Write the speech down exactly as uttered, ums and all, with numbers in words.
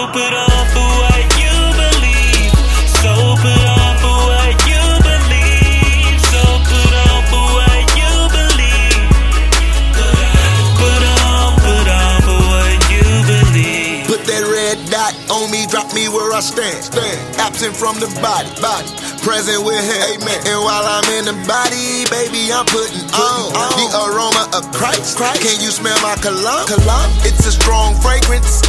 put on for what you believe. So put on for what you believe. So put on for what you believe. Put on, put on for what you believe. Put that red dot on me, drop me where I stand. stand. Absent from the body, body. Present with him, amen. And while I'm in the body, baby, I'm putting on, on the aroma of Christ. Christ. Can you smell my cologne? cologne? It's a strong fragrance.